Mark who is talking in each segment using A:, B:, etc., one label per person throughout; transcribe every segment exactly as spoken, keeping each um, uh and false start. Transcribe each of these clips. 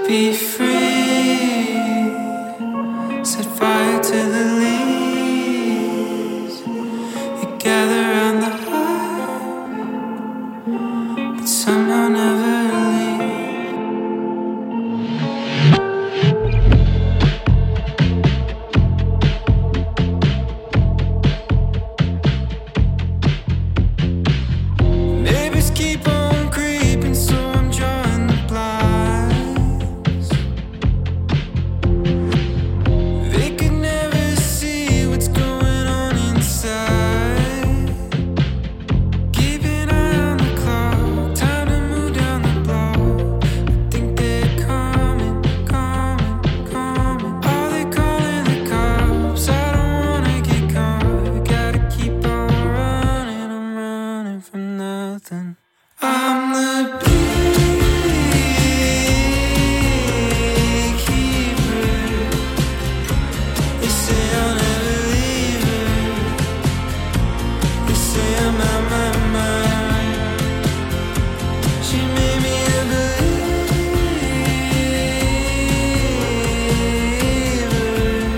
A: Be free, set fire to the leaves. You gather around the heart, but somehow never Neighbors keep on creeping, so I'm drawing the blinds. They could never see what's going on inside. Keep an eye on the clock, time to move down the block. I think they're coming, coming, coming. Are they calling the cops? I don't wanna get caught. Gotta keep on running, I'm running from nothing. I'm the beekeeper. They say I'll never leave her. They say I'm out my mind. She made me a believer.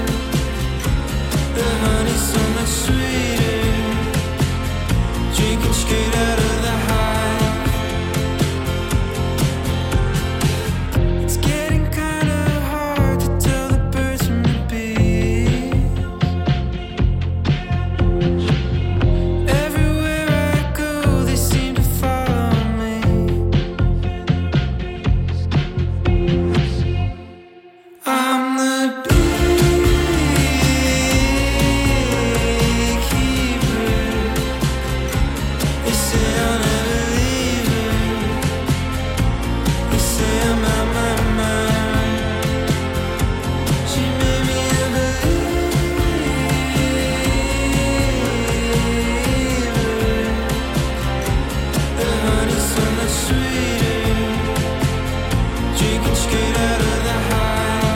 A: The honey's so much sweeter, drinking straight out of the hive. It's getting kinda hard to tell the birds from the bees. Everywhere I go, they seem to follow me. I'm the beekeeper. They say I'll never leave her. They say I'm out my mind. She made me a believer. The honey's so much sweeter, drinking straight out of the hive.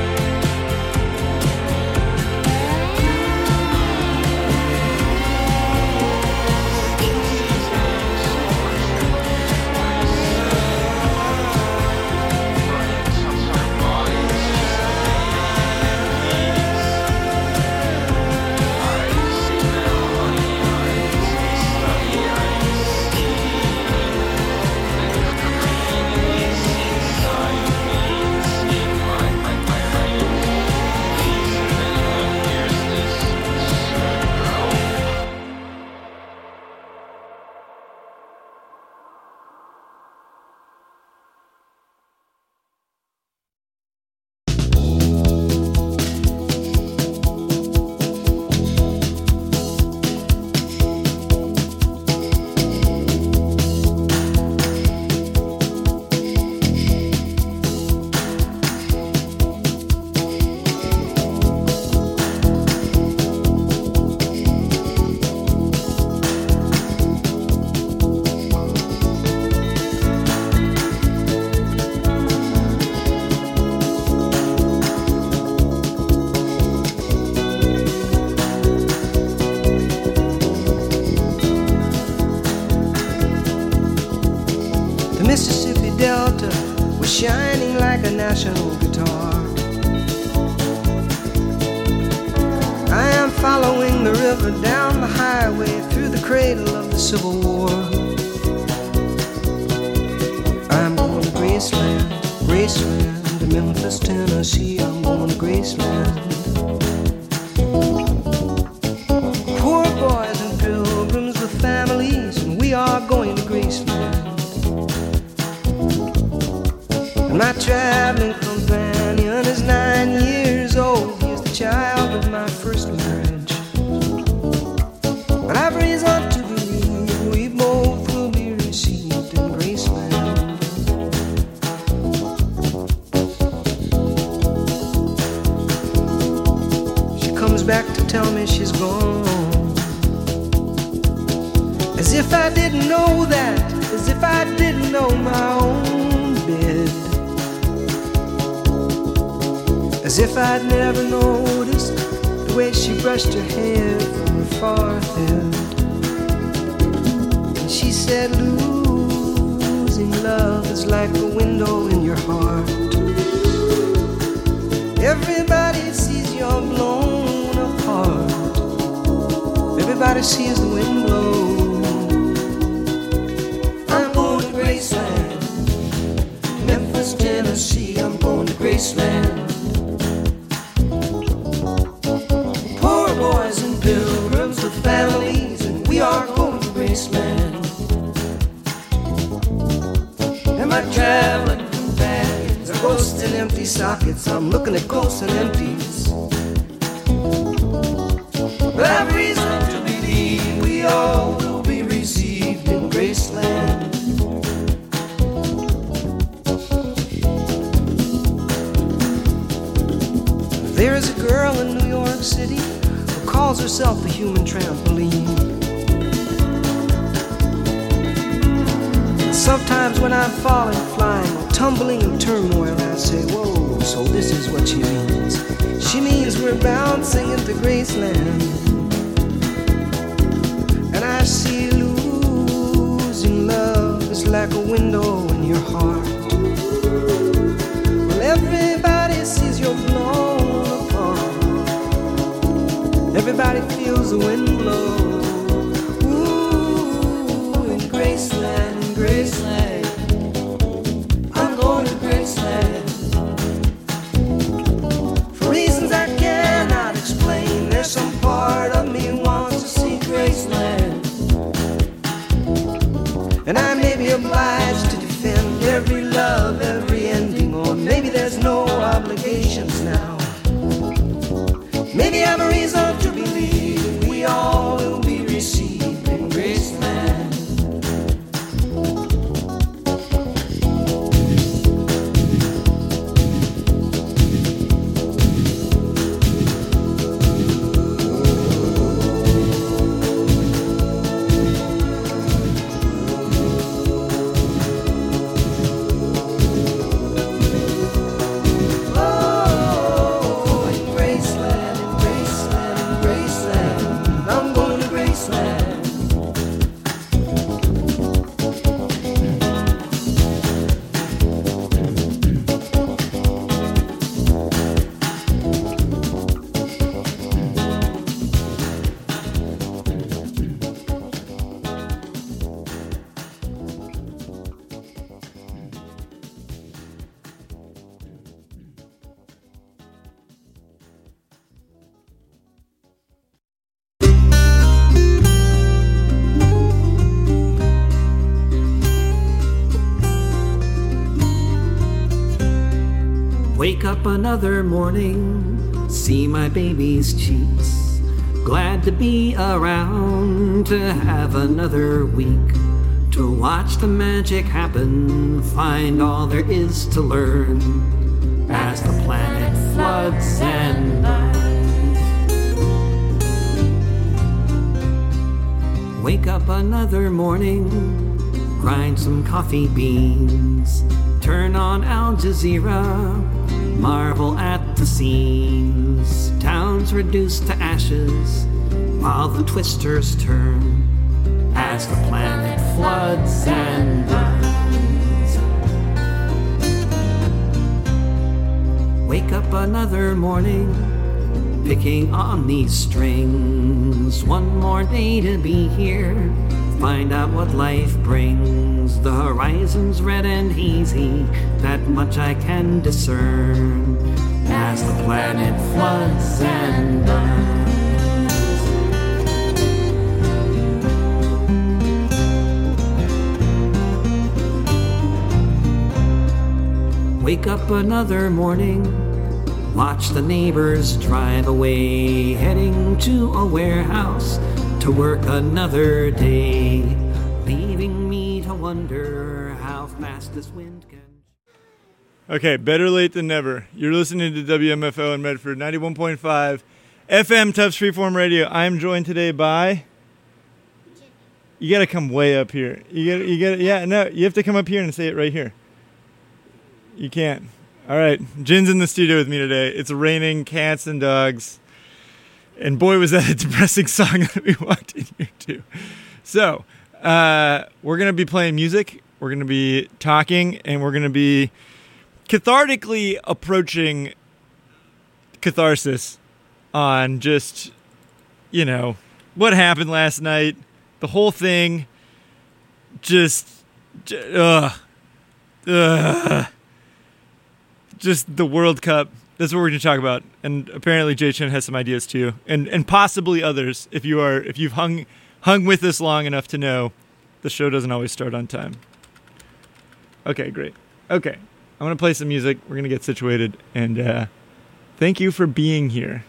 B: The Mississippi Delta was shining like a national guitar. I am following the river down the highway through the cradle of the Civil War. I'm going to Graceland, Graceland, to Memphis, Tennessee. I'm going to Graceland. Poor boys and pilgrims with families, and we are going to Graceland. And my traveling companion is nine years old. He is the child of my first marriage. But I've reason to believe we both will be received in Graceland. She comes back to tell me she's gone, as if I didn't know that, as if I didn't know my own bed. As if I'd never noticed the way she brushed her hair from her forehead. And she said, losing love is like a window in your heart. Everybody sees you're blown apart. Everybody sees the wind blow. I'm going to Graceland, Memphis, Tennessee. I'm going to Graceland. Poor boys and pilgrims with families, and we are going to Graceland. And my traveling companions are ghosts and empty sockets. I'm looking at ghosts and empties. But I've reason to believe we all will be received in Graceland. There is a girl in New York City who calls herself a human trampoline. Sometimes when I'm falling, flying, or tumbling in turmoil, I say, whoa, so this is what she means. She means we're bouncing into Graceland. And I see losing love is like a window in your heart. Well, everybody sees you're blown apart. Everybody feels the wind blow. Ooh, in Graceland, in Graceland, I'm going to Graceland. For reasons I cannot explain, there's some part of me who wants to see Graceland. And I may be obliged to defend every love, every ending, or maybe there's no obligations now. Maybe I have a reason to believe we all will be received in Graceland.
C: Wake up another morning, see my baby's cheeks. Glad to be around to have another week. To watch the magic happen, find all there is to learn. As the planet floods and burns. Wake up another morning, grind some coffee beans. Turn on Al Jazeera, marvel at the scenes. Towns reduced to ashes while the twisters turn. As the planet floods and burns. Wake up another morning, picking on these strings. One more day to be here, find out what life brings. The horizon's red and hazy, that much I can discern. As the planet floods and burns. Wake up another morning, watch the neighbors drive away, heading to a warehouse to work another day, leaving me to wonder how fast this wind can.
D: Okay, better late than never. You're listening to W M F O in Medford, ninety-one point five F M Tufts Freeform Radio. I'm joined today by... You got to come way up here. You got you got yeah, no, you have to come up here and say it right here. You can't. All right, Jin's in the studio with me today. It's raining cats and dogs. And boy, was that a depressing song that we walked in here to. So, uh, we're going to be playing music. We're going to be talking. And we're going to be cathartically approaching catharsis on just, you know, what happened last night, the whole thing, just, j- ugh, ugh, just the World Cup. That's what we're going to talk about. And apparently Jay Chen has some ideas too, and and possibly others if you are if you've hung hung with us long enough to know the show doesn't always start on time. Okay, great. Okay, I'm going to play some music. We're going to get situated, and uh, thank you for being here.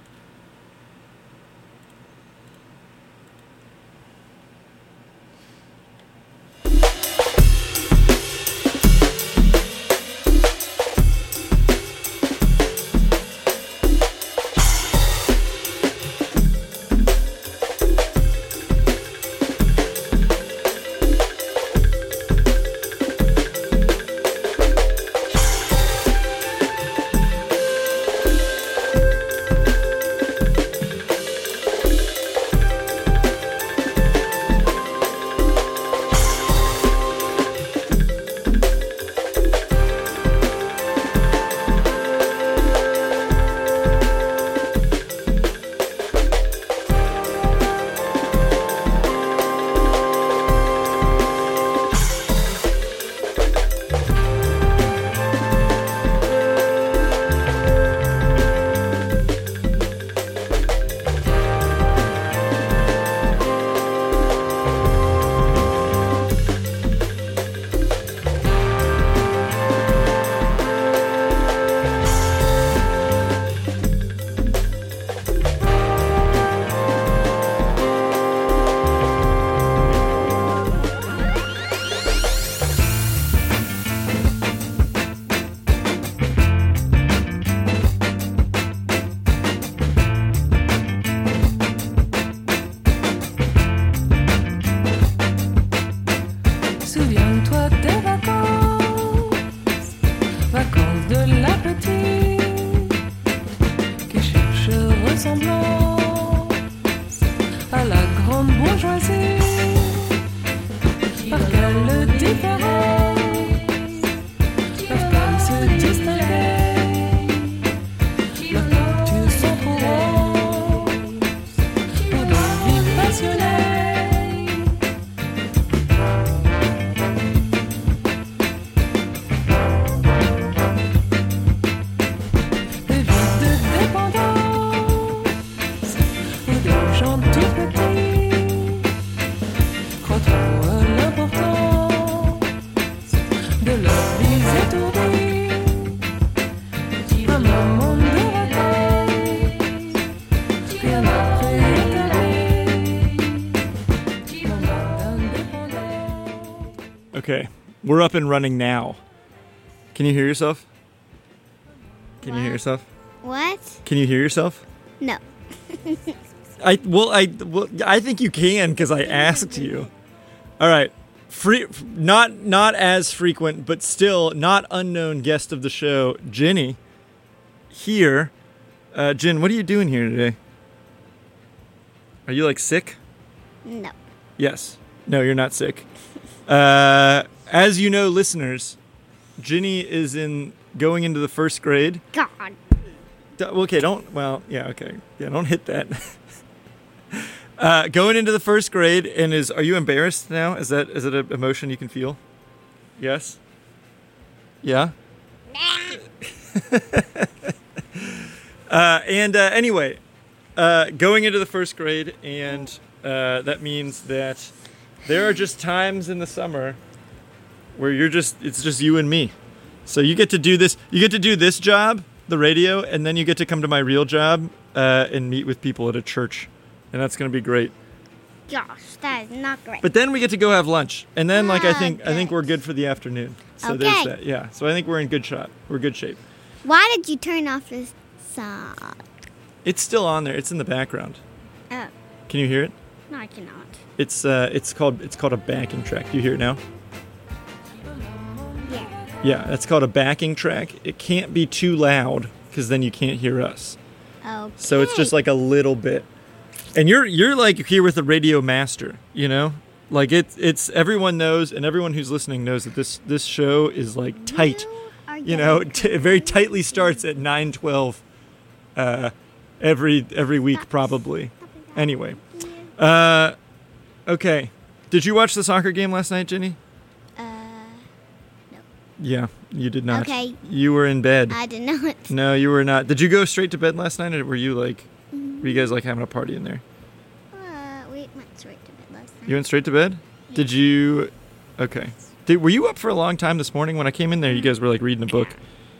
D: Okay, we're up and running now. Can you hear yourself? Can you hear yourself?
E: What?
D: Can you hear yourself?
E: No.
D: I well, I well, I think you can because I asked you. All right, free, not not as frequent, but still not unknown guest of the show, Jenny. Here, uh, Jen, what are you doing here today? Are you like sick?
E: No.
D: Yes. No, you're not sick. Uh, as you know, listeners, Ginny is in going into the first grade.
E: God.
D: D- Okay, don't. Well, yeah, okay, yeah, don't hit that. uh, going into the first grade, and is are you embarrassed now? Is that is it an emotion you can feel? Yes. Yeah. uh, and uh, anyway, uh, going into the first grade, and uh, that means that there are just times in the summer where you're just, it's just you and me. So you get to do this, you get to do this job, the radio, and then you get to come to my real job uh, and meet with people at a church. And that's going to be great.
E: Gosh, that is not great.
D: But then we get to go have lunch. And then like I
E: Ah,
D: think I think
E: good.
D: we're good for the afternoon. So there's
E: Okay.
D: that. Yeah. So I think we're in good shot. We're in good shape.
E: Why did you turn off this song?
D: It's still on there. It's in the background.
E: Oh,
D: Can you hear it?
E: no, I cannot.
D: It's uh it's called it's called a backing track. Do you hear it now?
E: Yeah.
D: Yeah, that's called a backing track. It can't be too loud because then you can't hear us.
E: Okay.
D: So it's just like a little bit. And you're you're like here with the radio master, you know? Like it's it's everyone knows, and everyone who's listening knows that this this show is like tight.
E: are
D: You know, t- it very tightly starts at nine twelve uh, every every week probably. Anyway, uh, okay. Did you watch the soccer game last night, Jenny?
E: Uh, no.
D: Yeah, you did not.
E: Okay.
D: You were in bed.
E: I did not.
D: No, you were not. Did you go straight to bed last night, or were you like,
E: Mm-hmm.
D: were you guys like having a party in there?
E: Uh, we went straight to bed last night.
D: You went straight to bed? Did you? Okay. Did, were you up for a long time this morning? When I came in there, you guys were like reading a book.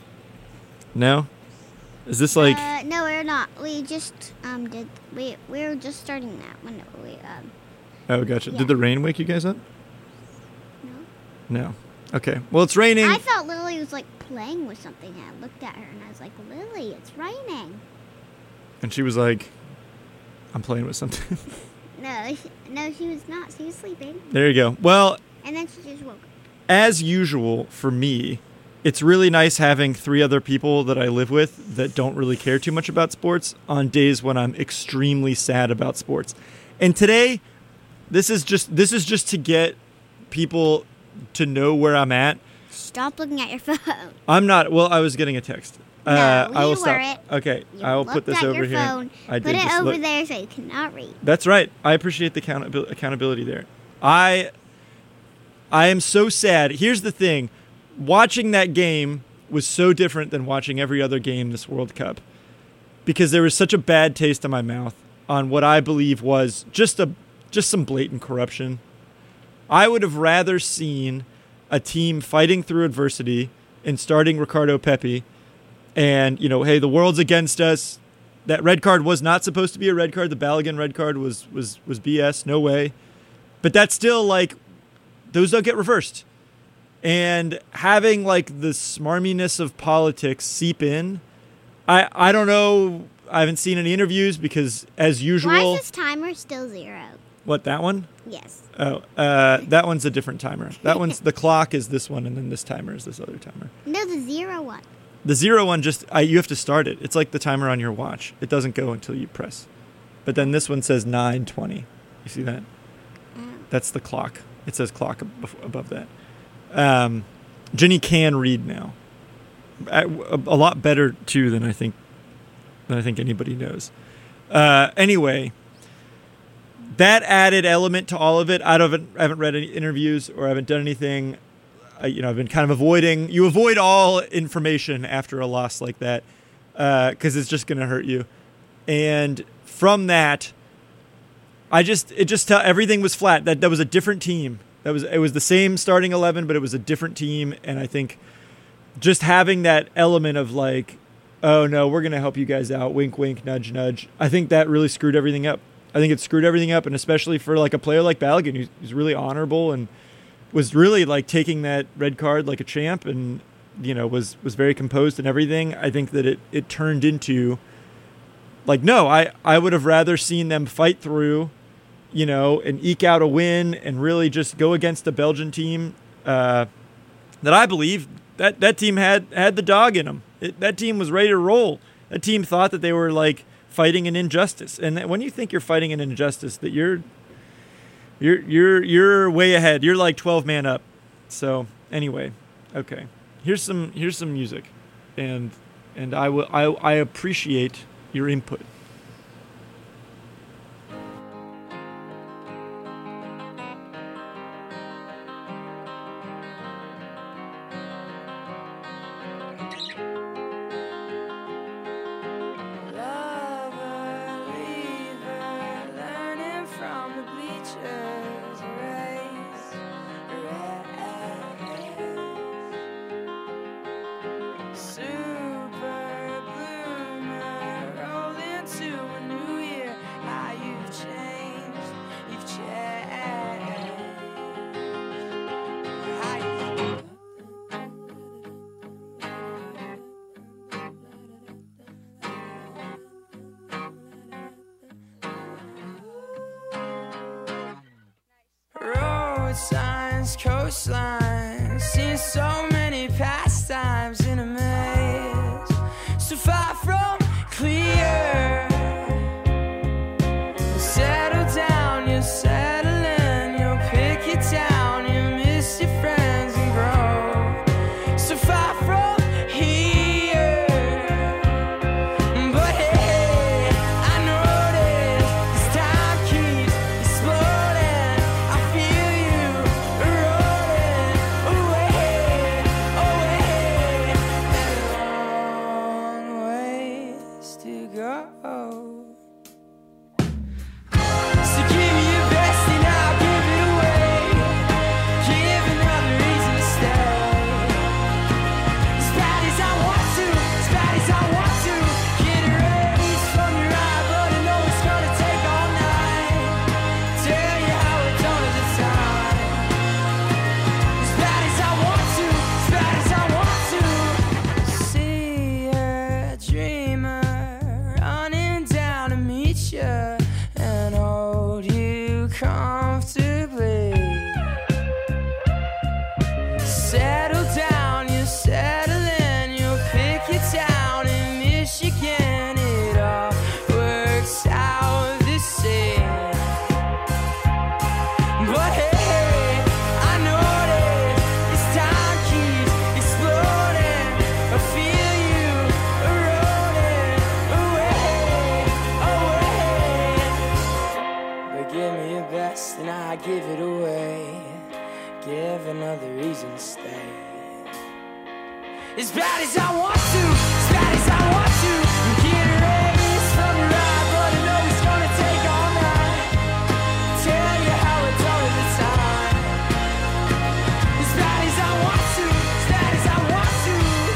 D: No? Is this like?
E: Uh, no, we're not. We just um did. We we were just starting that when we um.
D: Oh, gotcha.
E: yeah.
D: Did the rain wake you guys up?
E: No.
D: No. Okay. Well, it's raining.
E: I thought Lily was like playing with something, and I looked at her and I was like, Lily, it's raining.
D: And she was like, I'm playing with something.
E: No, she, no, she was not. She was sleeping,
D: There you go. Well,
E: and then she just woke up.
D: as usual for me, it's really nice having three other people that I live with that don't really care too much about sports on days when I'm extremely sad about sports. And today, this is just this is just to get people to know where I'm at.
E: Stop looking at your phone.
D: I'm not. Well, I was getting a text.
E: No,
D: uh, I
E: you
D: will stop.
E: weren't.
D: Okay,
E: You
D: I will put
E: looked
D: this
E: at
D: over
E: your
D: here.
E: phone,
D: I
E: Put
D: did
E: it
D: just
E: over
D: look-
E: there so you cannot read.
D: That's right. I appreciate the accountabil- accountability there. I I am so sad. Here's the thing. Watching that game was so different than watching every other game this World Cup because there was such a bad taste in my mouth on what I believe was just a just some blatant corruption. I would have rather seen a team fighting through adversity and starting Ricardo Pepi and, you know, hey, the world's against us. That red card was not supposed to be a red card. The Balogun red card was was was B S. No way. But that's still like those don't get reversed. And having like the smarminess of politics seep in, I I don't know. I haven't seen any interviews because as usual.
E: Why is this timer still zero?
D: What, that one?
E: Yes.
D: Oh, uh, that one's a different timer. That one's the clock is this one, and then this timer is this other timer.
E: No, the zero one.
D: The zero one just I, you have to start it. It's like the timer on your watch. It doesn't go until you press. But then this one says nine twenty. You see that? That's the clock. It says clock ab- above that. Um, Jenny can read now. A, a lot better too than I think than I think anybody knows. Uh, anyway, that added element to all of it. I don't I haven't read any interviews or I haven't done anything. I, you know, I've been kind of avoiding. You avoid all information after a loss like that because uh, it's just going to hurt you. And from that, I just it just tell everything was flat. That that was a different team. That was it was the same starting eleven, but it was a different team. And I think just having that element of like, oh no, we're going to help you guys out. Wink, wink, nudge, nudge. I think that really screwed everything up. I think it screwed everything up, and especially for like a player like Balogun, who's, who's really honorable and was really like taking that red card like a champ, and you know was was very composed and everything. I think that it it turned into like no, I I would have rather seen them fight through, you know, and eke out a win and really just go against the Belgian team uh, that I believe that that team had had the dog in them. It, that team was ready to roll. That team thought that they were like fighting an injustice, and that when you think you're fighting an injustice, that you're you're you're you're way ahead. You're like twelve man up. So anyway, okay. Here's some here's some music, and and I will I I appreciate your input.
F: Signs, coastlines, seen so many pastimes in a maze, so far from clear. Settle down, you settle in, you'll pick your town, you miss your friends and grow. So far from here, but hey. as bad as I want to, as bad as I want to. Get erased from your eye, but I know it's gonna take all night. Tell you how it's all of the time. As bad as I want to, as bad as I want to.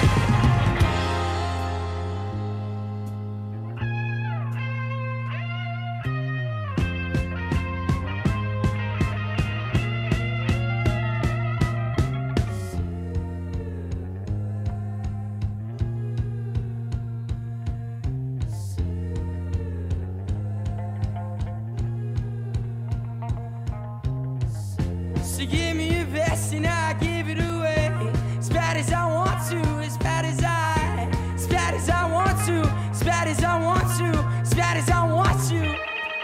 F: So give me your best and I give it away. As bad as I want to, as bad as I, as bad as I want to, as bad as I want to, as bad as I want to.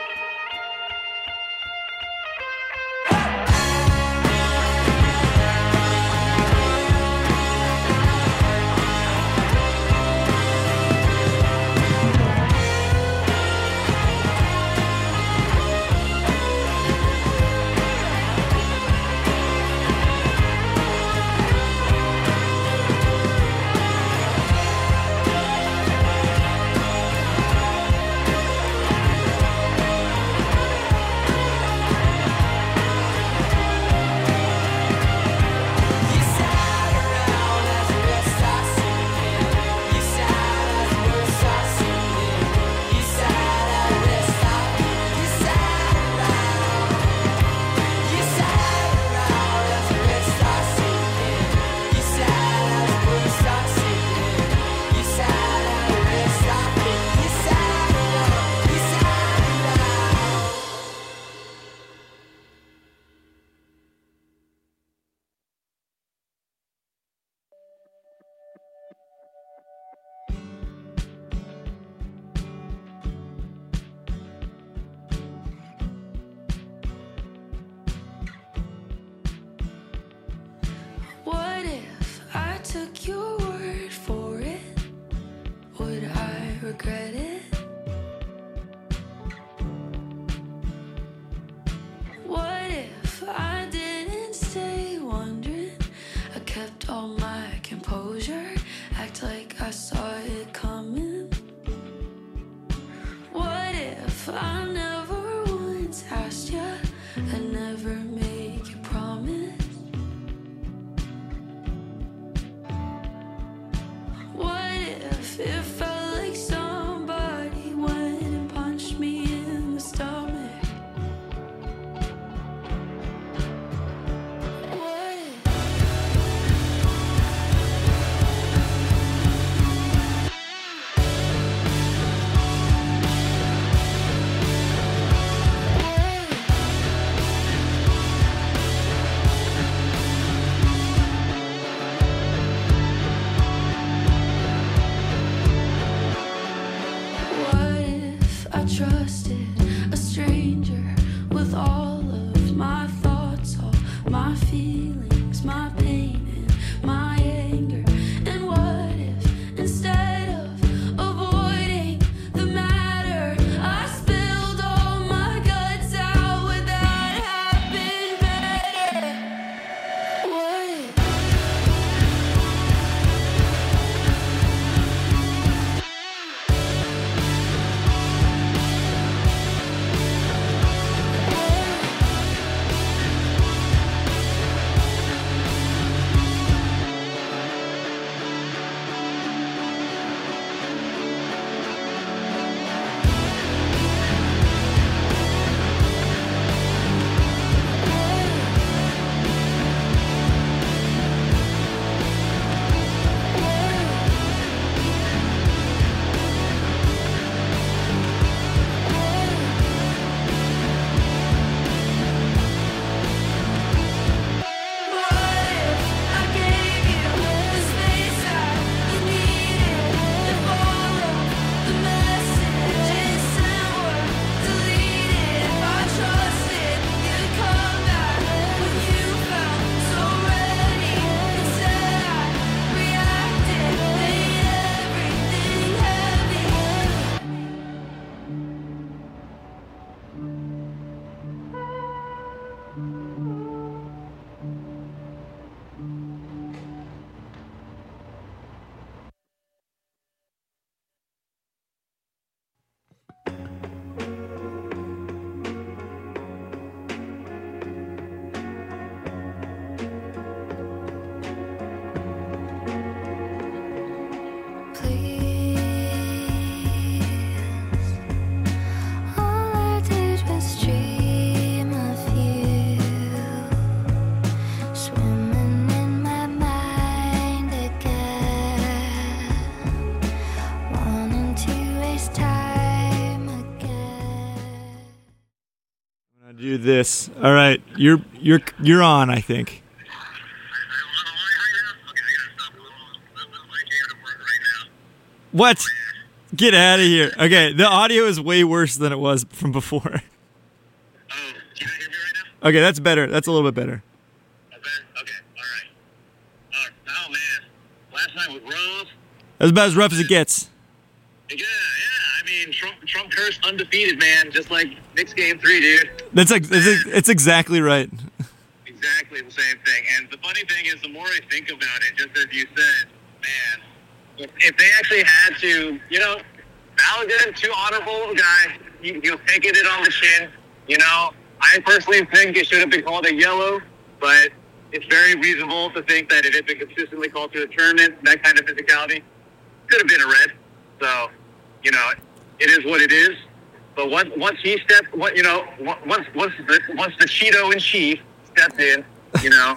G: What if I took your word for it? Would I regret it? What if I didn't stay wondering? I kept all my composure, act like I saw it coming. What if I never once asked you? I never make you promise. What if it felt like somebody went and punched me in the stomach? What if What if I trusted a stranger with all of my thoughts, all my feelings, my pain and my anger? And what if instead of avoiding the matter, I spilled all my guts out? Would that have been better? What if
D: do this. All right, you're you're you're on. I think. What? Get out of here. Okay, the audio is way worse than it was from before.
H: Oh, can you hear me right now?
D: Okay, that's better. That's a little bit better.
H: Okay, okay, all right. Uh, oh, man. Last night was rough.
D: That's about as rough as it gets.
H: Yeah, yeah. I mean, Trump, Trump cursed undefeated, man. Just like Knicks game three, dude.
D: That's like it's, it's exactly right.
H: Exactly the same thing. And the funny thing is, the more I think about it, just as you said, man, if, if they actually had to, you know, Balogun, too honorable guy, he, he'll take it on the chin. You know, I personally think it should have been called a yellow, but it's very reasonable to think that it had been consistently called to a tournament, that kind of physicality. Could have been a red. So, you know, it is what it is. But once once he stepped, what you know, once once the, once the Cheeto in chief stepped in, you know,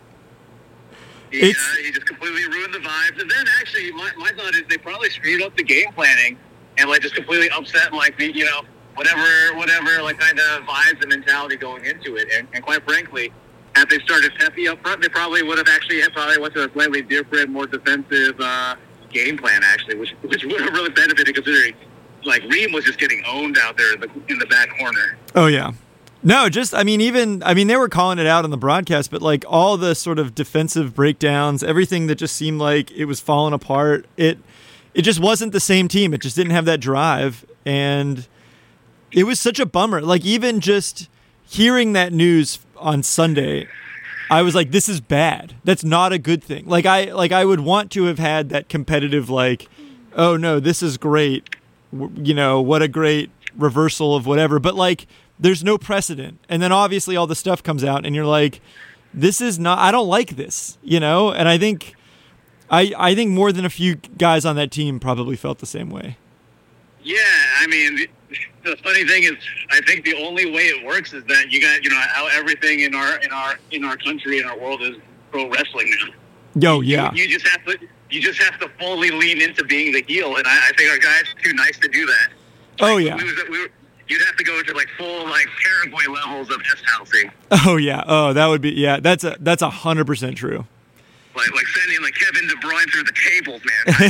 H: he, uh, he just completely ruined the vibes. And then actually, my, my thought is they probably screwed up the game planning and like just completely upset like the you know whatever whatever like kind of vibes and mentality going into it. And, and quite frankly, had they started Pepe up front, they probably would have actually probably went to a slightly different, more defensive uh, game plan actually, which which would have really benefited considering like Reem was just getting owned out there in the in the back corner.
D: Oh yeah. No, just, I mean, even, I mean, they were calling it out on the broadcast, but like all the sort of defensive breakdowns, everything that just seemed like it was falling apart, it, it just wasn't the same team. It just didn't have that drive. And it was such a bummer. Like even just hearing that news on Sunday, I was like, this is bad. That's not a good thing. Like I, like I would want to have had that competitive, like, oh no, this is great. You know, what a great reversal of whatever. But like, there's no precedent. And then obviously all the stuff comes out and you're like, this is not, I don't like this, you know? And I think, I, I think more than a few guys on that team probably felt the same way.
H: Yeah. I mean, the, the funny thing is, I think the only way it works is that you got, you know, how everything in our, in our, in our country, in our world is pro wrestling now.
D: Yo, yeah.
H: You, you just have to, you just have to fully lean into being the heel. And I, I think our guys are too nice to do that.
D: Oh
H: like,
D: yeah.
H: We was, we were, You'd have to go into like full like Paraguay levels of S-housing.
D: Oh yeah. Oh, that would be yeah. That's a that's a hundred percent true.
H: Like like sending like Kevin De Bruyne through the tables,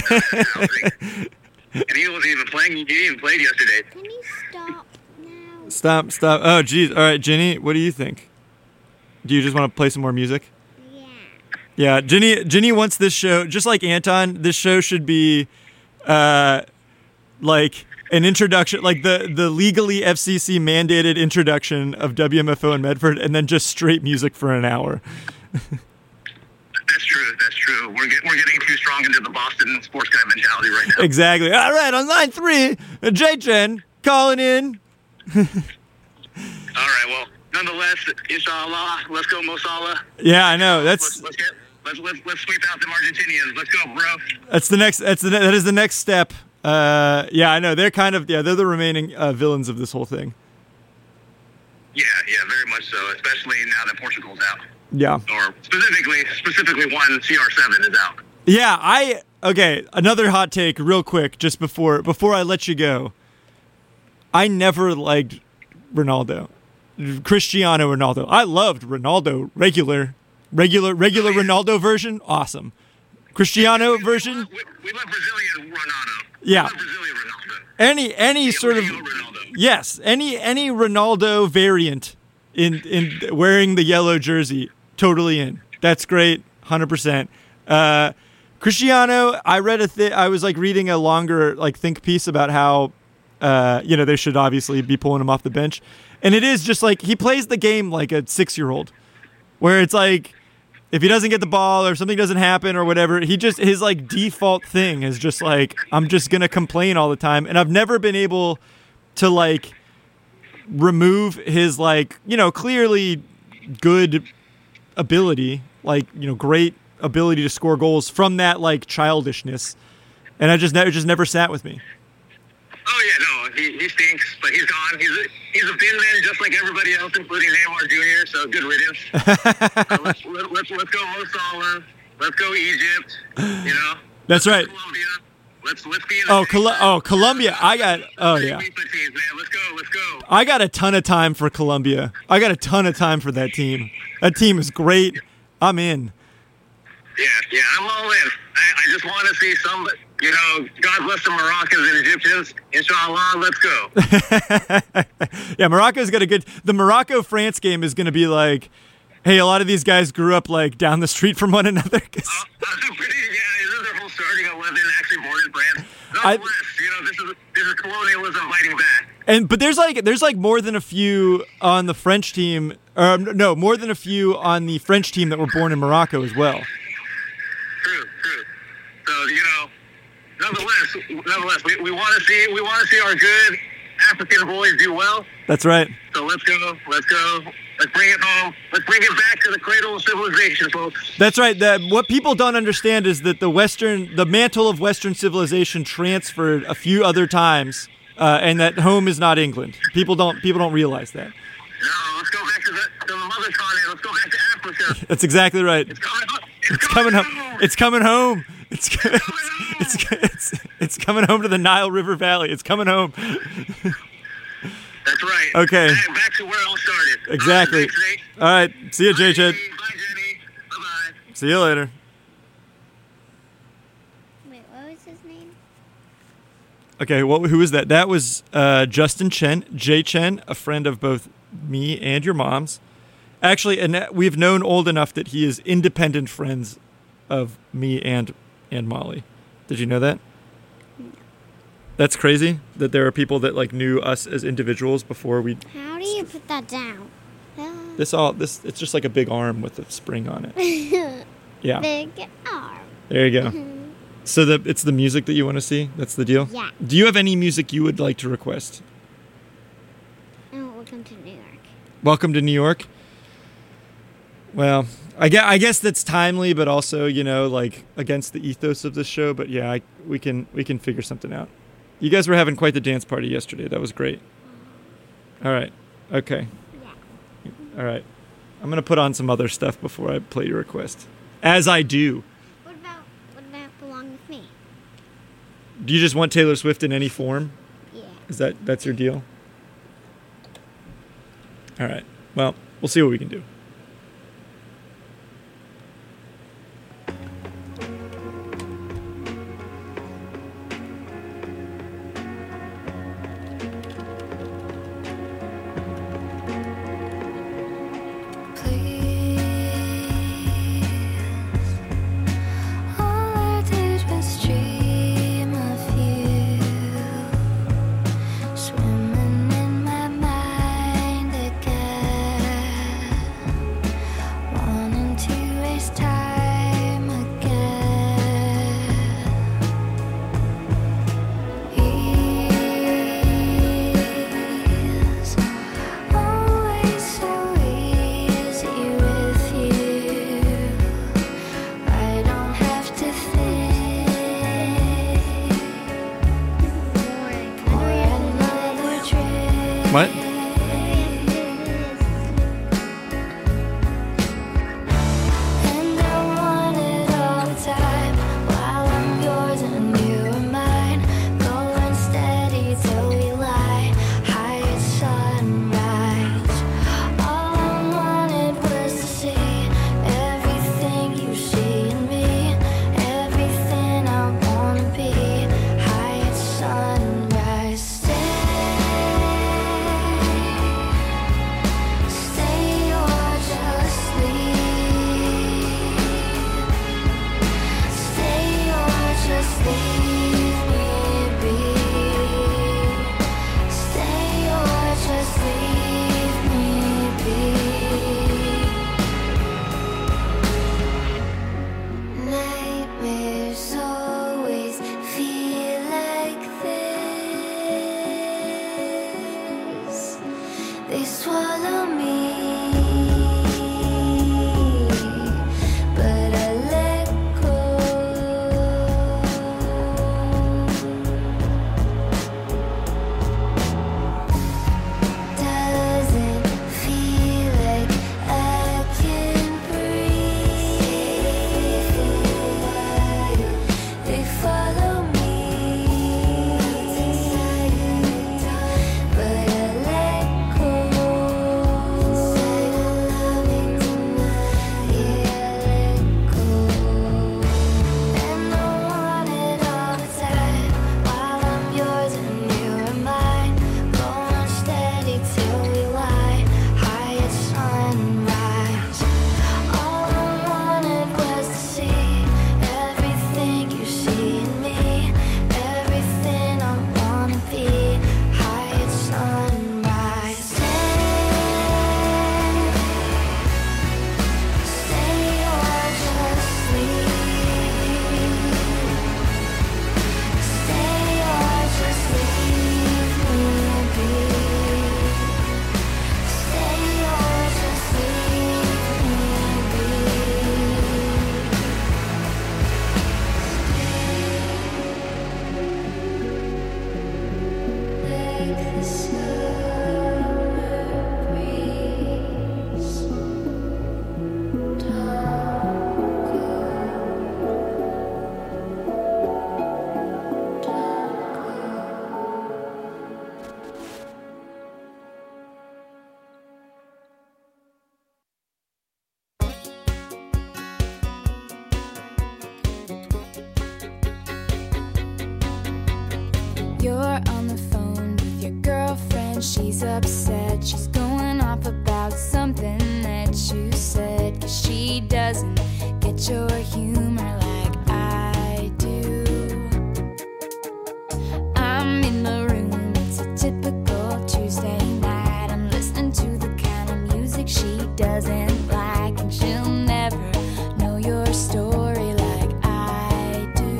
H: man. And he wasn't even playing. He didn't even play yesterday.
E: Can you stop now?
D: Stop. Stop. Oh, geez. All right, Jenny. What do you think? Do you just want to play some more music?
E: Yeah.
D: Yeah, Jenny. Jenny wants this show just like Anton. This show should be, uh, like. An introduction, like the, the legally F C C mandated introduction of W M F O in Medford, and then just straight music for an hour.
H: That's true. That's true. We're get, we're getting too strong into the Boston sports guy mentality right now.
D: Exactly. All right, on line three, J-Chen calling in.
H: All right. Well, nonetheless, inshallah, let's go, Mo Salah.
D: Yeah, I know. That's
H: let's let's, get, let's let's let's sweep out them Argentinians. Let's go, bro.
D: That's the next. That's the that is the next step. Uh, yeah, I know. They're kind of, yeah, they're the remaining uh, villains of this whole thing.
H: Yeah, yeah, very much so, especially now that Portugal's out.
D: Yeah.
H: Or specifically, specifically one C R seven is out.
D: Yeah, I, okay, another hot take real quick, just before, before I let you go. I never liked Ronaldo. Cristiano Ronaldo. I loved Ronaldo, regular, regular, regular Ronaldo version, awesome. Cristiano version.
H: We, we love Brazilian Ronaldo.
D: Yeah.
H: We love Brazilian Ronaldo.
D: Any any
H: The
D: sort of
H: Ronaldo.
D: yes, any any Ronaldo variant in in wearing the yellow jersey, totally in. That's great, one hundred percent. Uh, Cristiano, I read a th- I was like reading a longer like think piece about how uh, you know they should obviously be pulling him off the bench, and it is just like he plays the game like a six year old, where it's like. If he doesn't get the ball or something doesn't happen or whatever, he just, his like default thing is just like, I'm just going to complain all the time. And I've never been able to like remove his like, you know, clearly good ability, like, you know, great ability to score goals from that like childishness. And I just never, just never sat with me.
H: Oh, yeah, no, he, he stinks, but he's gone. He's a, he's a bin man just like everybody else, including Neymar Junior, so good riddance. uh, let's, let, let's, let's go Mo Salah. Let's go Egypt, you know.
D: That's right.
H: Colombia. Let's let's be in the
D: Oh, Col- oh, Colombia. I got. Oh yeah.
H: Beat the teams, man. Let's go. Let's go.
D: I got a ton of time for Colombia. I got a ton of time for that team. That team is great. I'm in.
H: Yeah, yeah, I'm all in. I, I just want to see some, you know, God bless the Moroccans and Egyptians. Inshallah, let's go.
D: Yeah, Morocco's got a good. The Morocco-France game is going to be like, hey, a lot of these guys grew up like down the street from one another. 'Cause
H: Uh, uh, pretty, yeah, isn't their whole starting eleven actually born in France?
D: I-
H: Nonetheless, you know, this is this is colonialism fighting back.
D: And but there's like there's like more than a few on the French team, or no, more than a few on the French team that were born in Morocco as well.
H: True, true. So you know, nonetheless, nonetheless, we, we want to see we want to see our good African boys do well.
D: That's right.
H: So let's go, let's go, let's bring it home. Let's bring it back to the cradle of civilization, folks.
D: That's right. That what people don't understand is that the Western, the mantle of Western civilization transferred a few other times, uh, and that home is not England. People don't people don't realize that.
H: No, let's go back to the, to the mother continent. Let's go back to Africa.
D: That's exactly right.
H: It's coming home.
D: It's coming home. It's coming home. It's it's it's it's it's coming home to the Nile River Valley. It's coming home.
H: That's right.
D: Okay.
H: Back, back to where it all started.
D: Exactly.
H: All right, thanks, Nate.
D: All right. See you, J J.
H: Bye, Jenny. Bye-bye.
D: See you later.
E: Wait, what was his name?
D: Okay, what? Who was that? That was uh, Justin Chen, Jay Chen, a friend of both me and your mom's. Actually, and we've known old enough that he is independent friends of me and and Molly. Did you know that? That's crazy that there are people that like knew us as individuals before we.
E: How do you put that down? Uh,
D: This all this it's just like a big arm with a spring on it. Yeah,
E: Big arm.
D: there you go. So the it's the music that you want to see. That's the deal.
E: Yeah.
D: Do you have any music you would like to request?
E: And welcome to New York.
D: Welcome to New York. Well, I guess, I guess that's timely, but also, you know, like against the ethos of this show. But yeah, I, we can we can figure something out. You guys were having quite the dance party yesterday. That was great. All right. Okay.
E: Yeah.
D: All right. I'm gonna put on some other stuff before I play your request, as I do.
E: What about what about Belong With Me?
D: Do you just want Taylor Swift in any form?
E: Yeah.
D: Is that that's your deal? All right. Well, we'll see what we can do.
G: All I did was dream of you, swimming in my mind again, wanting to waste time again. It's always so easy with you. I don't have to think or another dream.
D: What?
G: And I want it all the time while I'm yours and you are mine. Going steady till we lie high at sunrise. All I wanted was to see everything you see in me, everything I wanna be high at sunrise. Stay
I: You're on the phone with your girlfriend. She's upset. She's going off about something that you said. 'Cause she doesn't get your humor like I do. I'm in the room. It's a typical Tuesday night. I'm listening to the kind of music she doesn't like. And she'll never know your story like I do.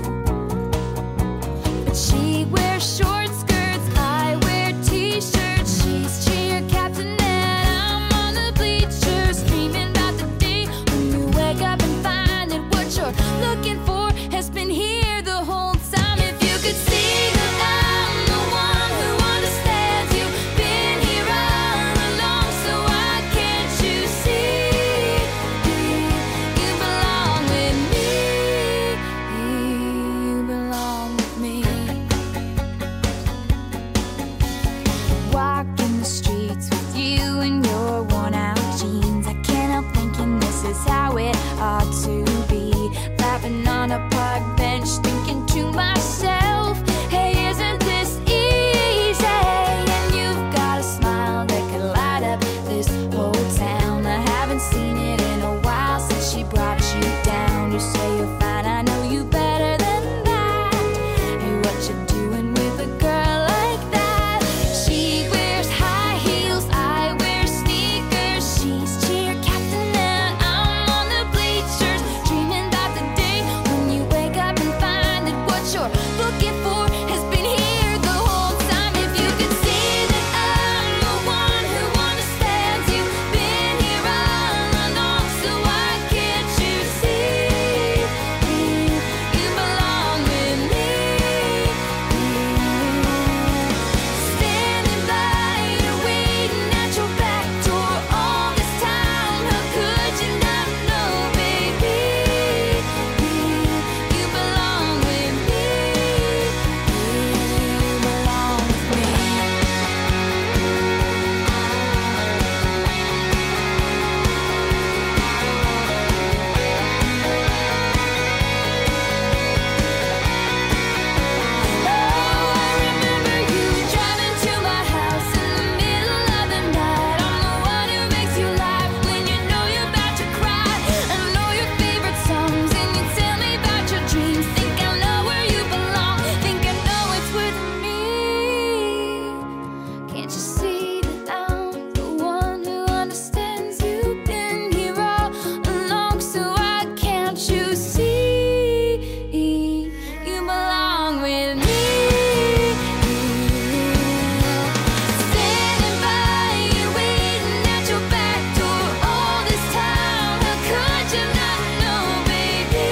I: But she wears short skirts, I wear t-shirts. She's cheer captain and I'm on the bleachers, dreaming about the day when you wake up and find that what you're looking for has been here the whole time. If you could see that I'm the one who understands you, been here all along, so why can't you see you belong with me? You belong with me. Walking the streets with you in your worn out jeans, I can't help thinking this is how it ought to be. Laughing on a park bench, thinking to myself, hey, isn't this easy? And you've got a smile that could light up this whole town. I haven't seen it in a while since she brought you down. You say you're fine, I know you better than that. Hey, what you doing with a girl like that? She wears high heels, I wear sneakers. She's cheer captain and I'm on the bleachers, dreaming about the day when you wake up and find that what you're looking for has been here the whole time. If you could see that I'm the one who understands you, been here all along, so why can't you see you belong with me? Standing by you, waiting at your back door all this time. How could you not know, baby? You belong with me. You belong with me. Oh, I remember you driving to my house in the middle of the night. I'm the one who makes you laugh when you know you're about to cry. I know your favorite songs and you tell me about your dreams. Think I know where you belong, think I know it's with me. Can't you see that I'm the one who understands you, been here all along, so why can't you see you belong with me? Standing by you, waiting at your back door all this time. How could you not know, baby?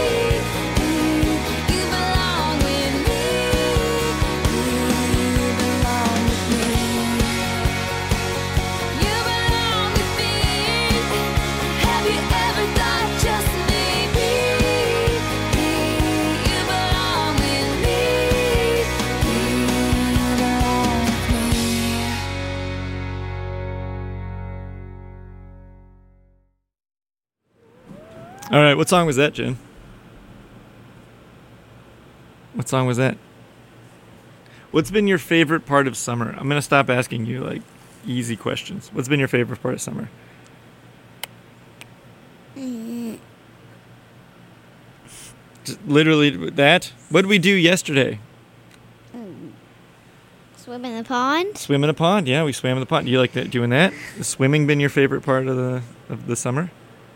I: You belong with me. You belong with me. You belong with me. Have you ever thought just maybe you belong with me? You belong with me.
D: All right, what song was that, Jen? What song was that? What's been your favorite part of summer? I'm going to stop asking you, like, easy questions. What's been your favorite part of summer?
E: Mm,
D: Just literally that? What did we do yesterday?
E: swim in the pond.
D: Swim in a pond. Yeah, we swam in the pond. You like that, doing that? Has swimming been your favorite part of the of the summer?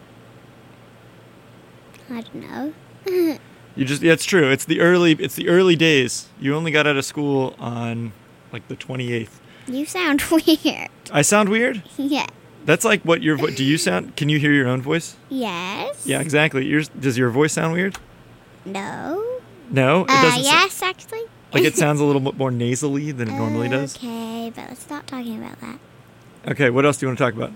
E: I don't know.
D: You just yeah, it's true. It's the early it's the early days. You only got out of school on like the twenty-eighth.
E: You sound weird.
D: I sound weird?
E: Yeah.
D: That's like what your vo- do you sound? Can you hear your own voice?
E: Yes.
D: Yeah, exactly. Yours does your voice sound weird?
E: No.
D: No, it
E: Uh,
D: doesn't. sa-
E: yes, actually.
D: like it sounds a little bit more nasally than it normally does.
E: Okay, but let's stop talking about that.
D: Okay, what else do you want to talk about?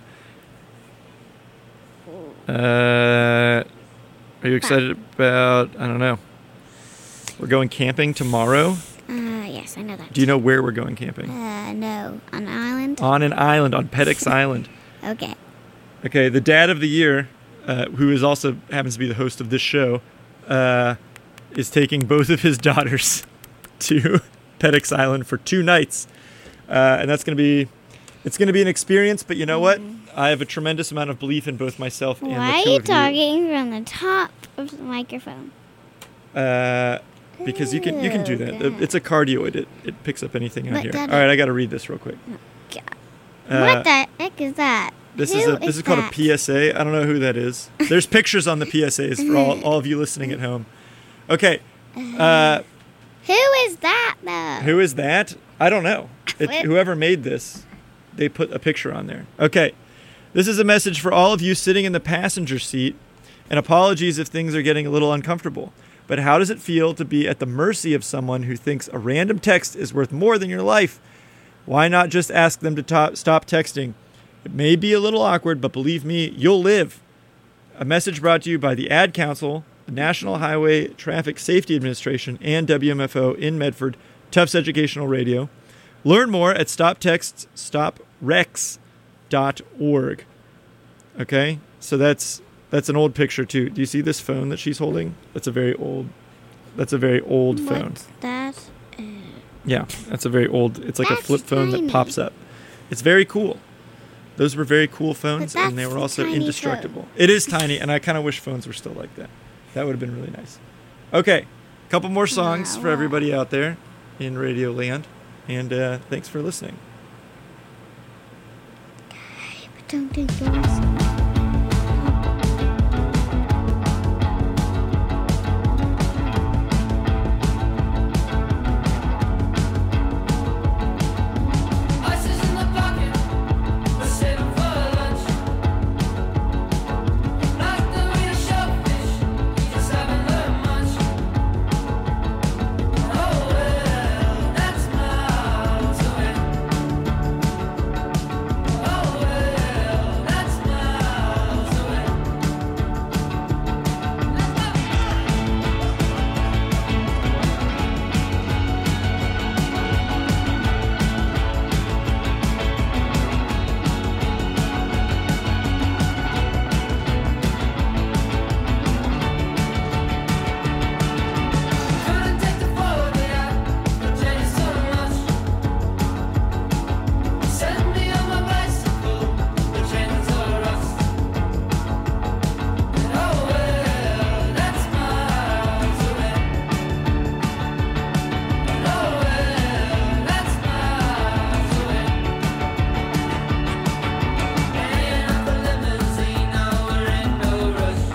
D: Uh, are you excited about? I don't know. We're going camping tomorrow.
E: Uh, yes, I know that.
D: Do you know where we're going camping?
E: Uh, no. On an island?
D: On an island, on Peddix Island.
E: Okay.
D: Okay, the dad of the year, uh, who is also happens to be the host of this show, uh, is taking both of his daughters to Petix Island for two nights. Uh, and that's going to be, it's going to be an experience, but you know what? I have a tremendous amount of belief in both myself and
E: Why
D: the two
E: are you
D: of you.
E: talking from the top of the microphone?
D: Uh, because you can you can do that.
E: Good.
D: It's a cardioid. It, it picks up anything out
E: But
D: here.
E: Daddy-
D: All right, I got to read this real quick.
E: God.
D: Uh,
E: what the heck is that?
D: This
E: Who
D: is a this is, called
E: that?
D: a P S A. I don't know who that is. There's pictures on the P S As for all, all of you listening at home. Okay. Uh,
E: Who is that, though?
D: who is that? I don't know. It,
E: Flip.
D: whoever made this, they put a picture on there. Okay. This is a message for all of you sitting in the passenger seat, and apologies if things are getting a little uncomfortable. But how does it feel to be at the mercy of someone who thinks a random text is worth more than your life? Why not just ask them to to- stop texting? It may be a little awkward, but believe me, you'll live. A message brought to you by the Ad Council, the National Highway Traffic Safety Administration, and W M F O in Medford, Tufts Educational Radio. Learn more at stop text stop rex dot org. Okay, so that's that's an old picture too. Do you see this phone that she's holding? That's a very old. That's a very old phone.
E: What's that? Uh,
D: Yeah, that's a very old. It's like a
E: That's
D: flip phone
E: tiny.
D: that pops up. It's very cool. Those were very cool phones,
E: But
D: and they
E: that's
D: were
E: a
D: also
E: tiny
D: indestructible. It is tiny, and I kind of wish phones were still like that. That would have been really nice. Okay, a couple more songs
E: Yeah,
D: for
E: wow.
D: everybody out there in Radio Land, and uh, thanks for listening.
E: but don't think yours.
F: Ices in the pocket, we're saving for lunch. Not that we are shellfish, just haven't learned much. Oh well, that's miles away. Oh well, that's miles away. Couldn't take the photograph, but Jenny so much. Send me on my bicycle, the trains are rust. And oh well, that's miles away. And oh well, that's miles away. Paying off the limousine, now we're in no rush.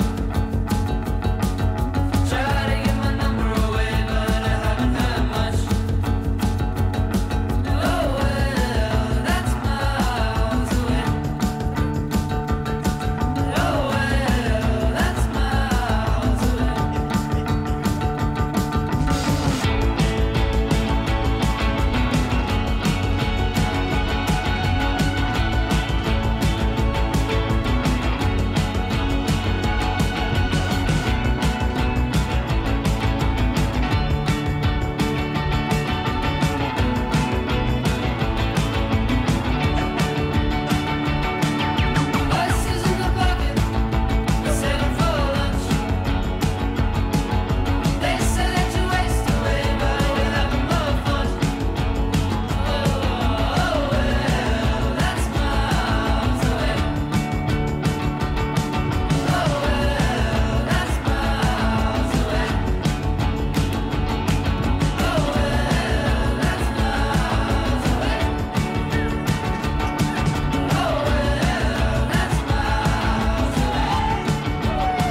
F: Try to get my number away, but I haven't had much. Oh well, that's miles away. Oh well, that's miles away. Ices in the pocket, we're saving for lunch. They say that you waste away, but we're having more fun. Oh well, that's miles away. Oh well, that's miles away. Oh well, that's miles away. Oh well, that's miles away.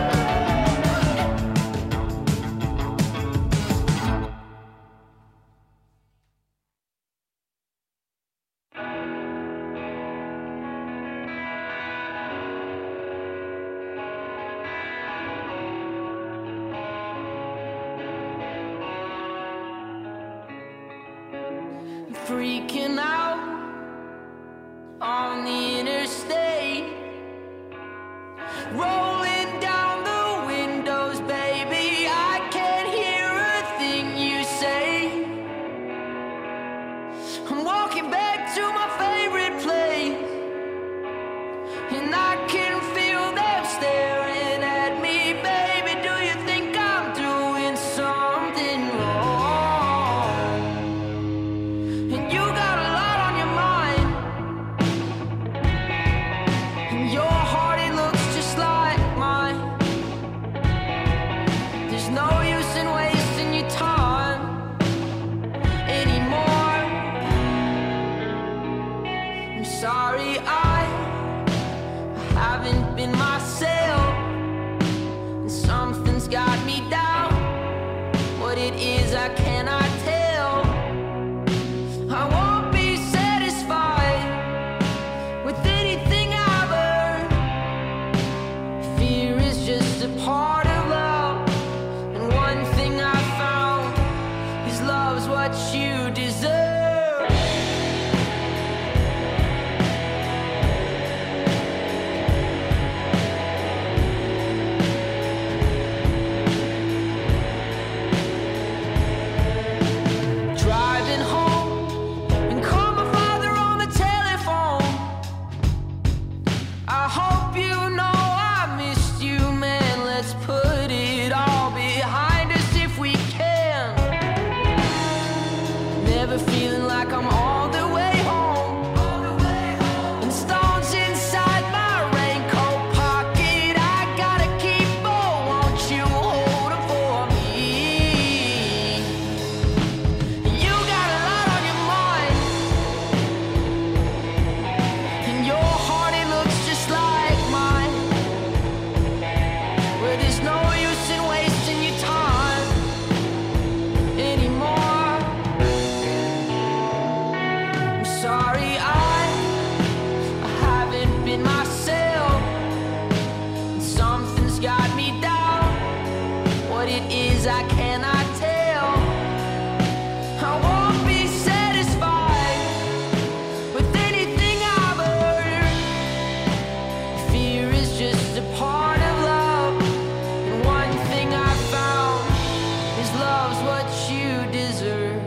F: Freaking out on the interstate, rolling down the windows, baby. I can't hear a thing you say. I'm walking back to my favorite place, and I can feel them staring at me, baby. Do you think I'm doing something wrong? use in wasting your time anymore. I'm sorry I haven't been myself, and something's got me down. What it is I cannot tell. I won't be satisfied with anything I've earned. Fear is just a part of love, and one thing I found is love's what you deserve. Driving home and call my father on the telephone. I hope you know I missed you, man. Let's put it all behind us if we can. Never feeling like I'm all the way home. And stones inside my raincoat pocket. I gotta keep on. Won't you hold 'em for me? You got a lot on your mind, and your heart, it looks just like mine. Well, there's no use in wasting your time anymore. I'm sorry I, I haven't been myself, and something's got me down. What it is I cannot tell. I won't be satisfied with anything I've earned. Fear is just a part of love, and one thing I found is love's what you deserve.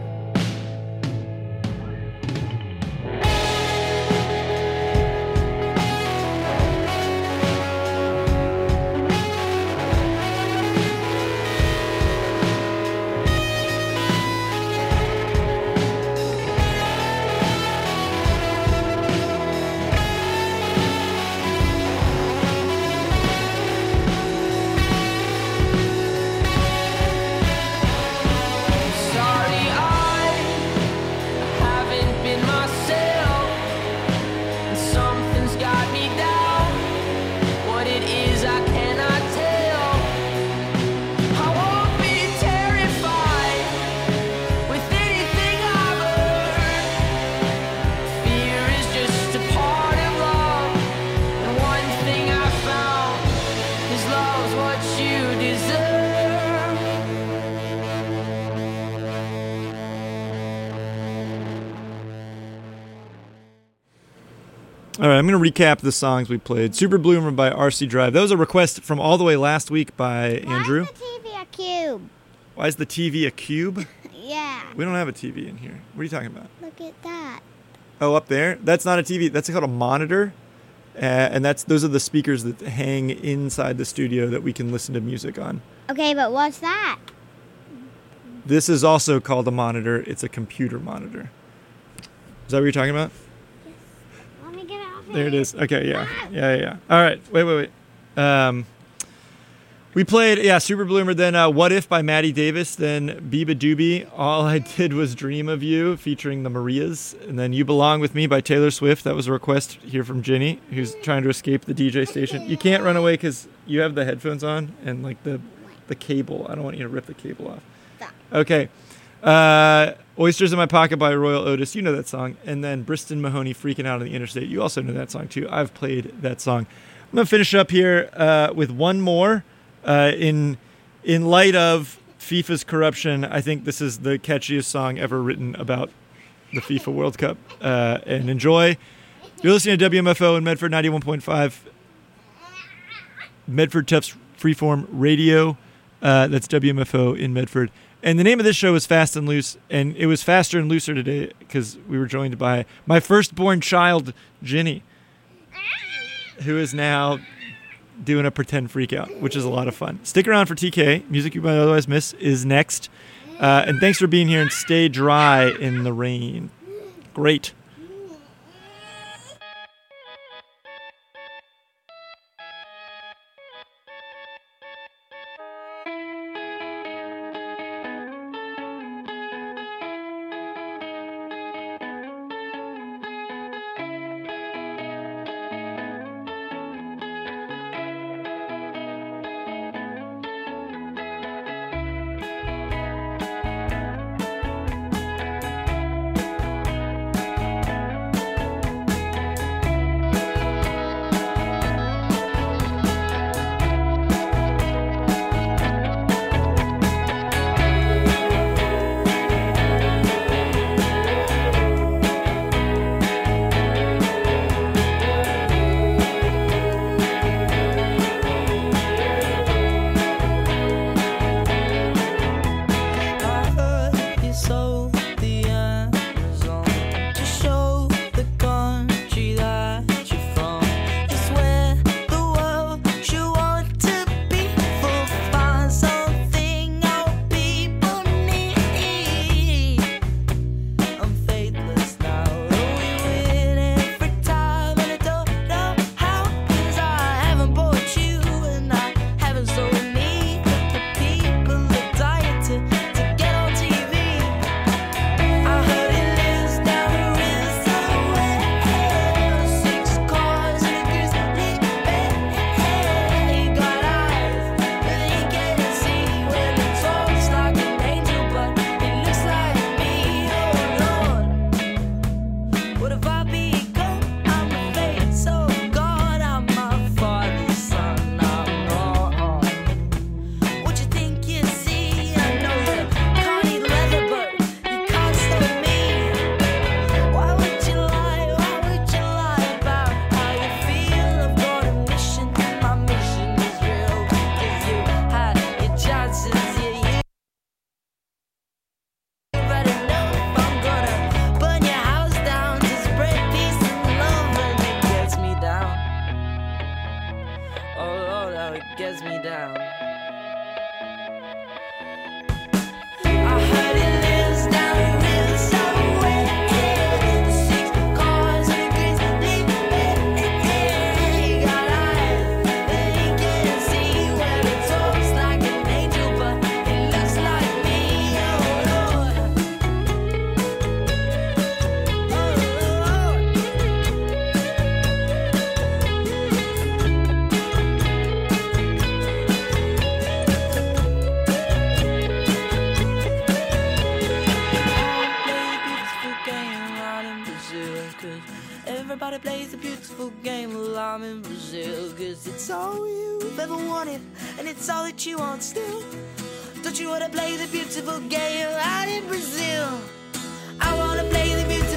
F: Sorry I haven't been myself, and something's got me down. What it is I cannot tell. I won't be terrified with anything I've earned. Fear is just a part of love, and one thing I found is love's what you deserve.
D: All right, I'm going to recap the songs we played. Super Bloomer by R C Drive. That was a request from all the way last week by Andrew.
E: Why is the T V a cube?
D: Why is the T V a cube?
E: Yeah.
D: We don't have a T V in here. What are you talking about?
E: Look at that.
D: Oh, up there? That's not a T V. That's called a monitor. Uh, and that's those are the speakers that hang inside the studio that we can listen to music on.
E: Okay, but what's that?
D: This is also called a monitor. It's a computer monitor. Is that what you're talking about?
E: Let me get off
D: There it is. Okay, yeah. Yeah, yeah, yeah. All right. Wait, wait, wait. Um, we played, yeah, Super Bloomer, then uh, What If by Maddie Davis, then Biba Doobie, All I Did Was Dream of You, featuring the Marias, and then You Belong With Me by Taylor Swift. That was a request here from Ginny, who's trying to escape the D J station. You can't run away because you have the headphones on and, like, the, the cable. I don't want you to rip the cable off. Okay. Uh, Oysters in My Pocket by Royal Otis. You know that song. And then Briston Mahoney, Freaking Out on the Interstate. You also know that song, too. I've played that song. I'm going to finish up here uh, with one more. Uh, in in light of FIFA's corruption, I think this is the catchiest song ever written about the FIFA World Cup. Uh, and enjoy. You're listening to W M F O in Medford ninety-one point five. Medford Tufts Freeform Radio. Uh, that's W M F O in Medford. And the name of this show is Fast and Loose, and it was faster and looser today because we were joined by my firstborn child, Ginny, who is now doing a pretend freak out, which is a lot of fun. Stick around for T K. Music You Might Otherwise Miss is next. Uh, and thanks for being here, and stay dry in the rain. Great.
J: I'm in Brazil. Cause it's all you've ever wanted, and it's all that you want still. Don't you wanna play the beautiful game out in Brazil? I wanna play the beautiful